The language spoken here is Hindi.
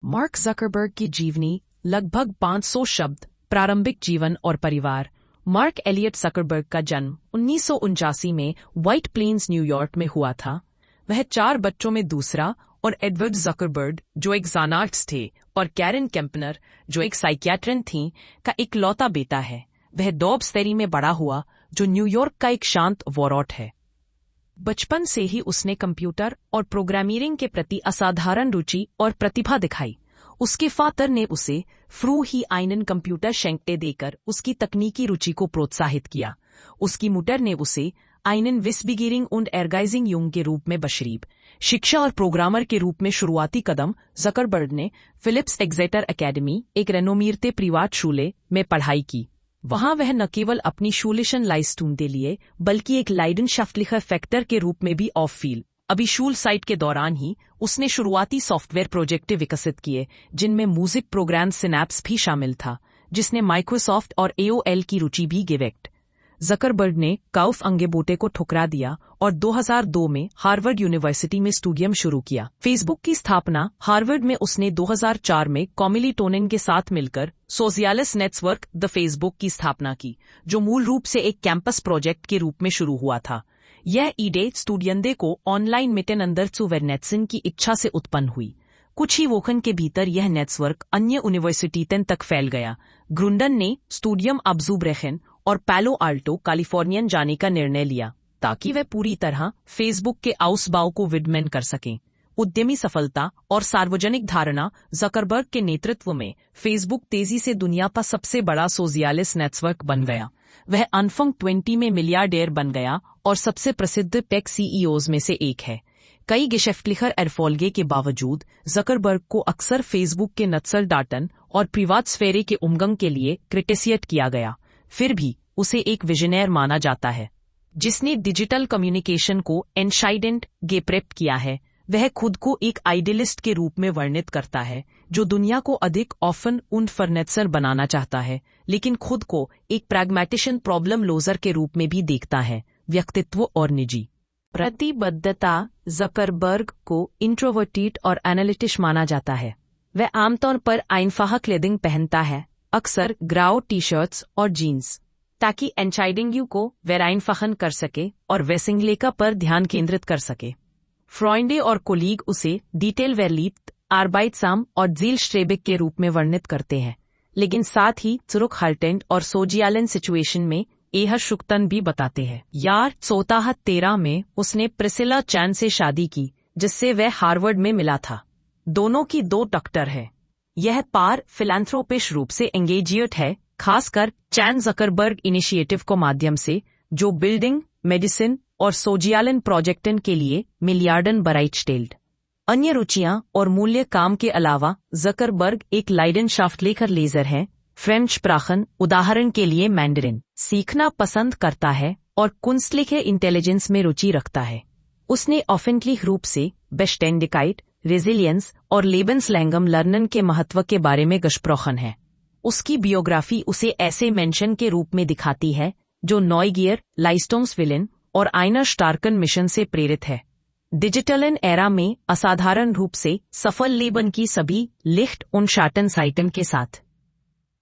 मार्क जकरबर्ग की जीवनी, लगभग 500 शब्द। प्रारंभिक जीवन और परिवार। मार्क एलियट जकरबर्ग का जन्म 1979 में व्हाइट प्लेन्स, न्यूयॉर्क में हुआ था। वह 4 बच्चों में दूसरा और एडवर्ड जकरबर्ग, जो एक ज़ानार्ट्स थे, और कैरन केम्पनर, जो एक साइकियाट्रिस्ट थीं, का इकलौता बेटा है। वह डॉब्सबरी में बड़ा हुआ, जो न्यूयॉर्क का एक शांत वॉरॉट है। बचपन से ही उसने कंप्यूटर और प्रोग्रामिंग के प्रति असाधारण रुचि और प्रतिभा दिखाई। उसके फादर ने उसे फ्रू ही आइनन कंप्यूटर शेंकते देकर उसकी तकनीकी रुचि को प्रोत्साहित किया। उसकी मुटर ने उसे आइनन विस्बिगिरिंग und एर्गाइजिंग युंग के रूप में बशरीब। शिक्षा और प्रोग्रामर के रूप में शुरुआती कदम जकरबर्ग ने फिलिप्स एक्सेटर एकेडमी, एक रेनोमीरते प्रिवाट शूले, में पढ़ाई की। वहां वह न केवल अपनी शूलिशन लाइस्टून के लिए, बल्कि एक लाइडेनशाफ्टलिcher फैक्टर के रूप में भी ऑफ फील्ड अभी शूल साइट के दौरान ही उसने शुरुआती सॉफ्टवेयर प्रोजेक्ट विकसित किए, जिनमें म्यूजिक प्रोग्राम सिनैप्स भी शामिल था, जिसने माइक्रोसॉफ्ट और AOL की रुचि भी गिवेक्ट। जकरबर्ग ने काउफ अंगेबोटे को ठुकरा दिया और 2002 में हार्वर्ड यूनिवर्सिटी में स्टूडियम शुरू किया। फेसबुक की स्थापना हार्वर्ड में उसने 2004 में कॉमिलीटोनिन के साथ मिलकर सोशियालिस्ट नेटवर्क द फेसबुक की स्थापना की, जो मूल रूप से एक कैंपस प्रोजेक्ट के रूप में शुरू हुआ था। यह ईडे स्टूडियंदे को ऑनलाइन मिटेनंदर zu vernetzen की इच्छा से उत्पन्न हुई। कुछ ही वोकन के भीतर यह नेटवर्क अन्य यूनिवर्सिटीतन तक फैल गया। ग्रुंडन ने स्टूडियम अब्जूब्रेखन और पैलो आल्टो, कैलिफोर्नियन जाने का निर्णय लिया, ताकि वे पूरी तरह फेसबुक के आउसबाव को विडमेन कर सकें। उद्यमी सफलता और सार्वजनिक धारणा। जकरबर्ग के नेतृत्व में फेसबुक तेजी से दुनिया का सबसे बड़ा सोशियालिस्ट नेटवर्क बन गया। वह अनफंग 20 में मिलियार्डेयर बन गया और सबसे प्रसिद्ध टेक CEOs में से एक है। कई गेशेफ्टलिcher एरफॉल्गे के बावजूद जकरबर्ग को अक्सर फेसबुक के नत्सल डाटन और प्रिवाट स्फेरे के उमंग के लिए क्रिटिसिएट किया गया। फिर भी उसे एक विजनर माना जाता है, जिसने डिजिटल कम्युनिकेशन को एनशाइडेंट गेप्रेप किया है। वह खुद को एक आइडियलिस्ट के रूप में वर्णित करता है, जो दुनिया को अधिक ऑफन und फर्नेचर बनाना चाहता है, लेकिन खुद को एक प्रैग्मेटिशियन प्रॉब्लम लोजर के रूप में भी देखता है। व्यक्तित्व और निजी प्रतिबद्धता। जकरबर्ग को इंट्रोवर्टेड और एनालिटिश माना जाता है। वह आमतौर पर आइनफाह क्लोथिंग पहनता है, अक्सर ग्राउ टी-शर्ट्स और जीन्स, ताकि एंचाइडिंग को वेराइनफाहन कर सके और वेसिंगलेका पर ध्यान केंद्रित कर सके। फ्रॉइंडे और कोलीग उसे डिटेल वेरलीप्त, आर्बाइटसाम और ज़ीलस्ट्रेबिक के रूप में वर्णित करते हैं, लेकिन साथ ही चुरुकहाल्टेंड और सोजियालन सिचुएशन में एहर शुक्तन भी बताते हैं। यार 2013 में उसने प्रिसिला चैन से शादी की, जिससे वह हार्वर्ड में मिला था। दोनों की 2 डॉक्टर है। यह पार फिलैंथ्रोपिश रूप से एंगेजियट है, खासकर चैन जकरबर्ग इनिशिएटिव को माध्यम से, जो बिल्डिंग, मेडिसिन और सोजियालन प्रोजेक्टन के लिए मिलियार्डन बराइटस्टेल्ड। अन्य रुचियां और मूल्य काम के अलावा जकरबर्ग एक लाइडेनशाफ्टलिcher लेजर है। फ्रेंच प्राखन, उदाहरण के लिए मैंडरिन, सीखना पसंद करता है और कुंस्टलिखे इंटेलिजेंस में रुचि रखता है। उसने ऑफेंटली रूप से बेस्टेंडिकाइट, रेजिलियंस और लेबन्सलैंगम लर्नन के महत्व के बारे में गशप्रोखन है। उसकी बियोग्राफी उसे ऐसे मेंशन के रूप में दिखाती है, जो नॉइगियर, लाइस्टोम्सविलन और आइनर स्टार्कन मिशन से प्रेरित है। डिजिटलन एरा में असाधारण रूप से सफल लेबन की सभी लिख्ट und शाटन साइटन के साथ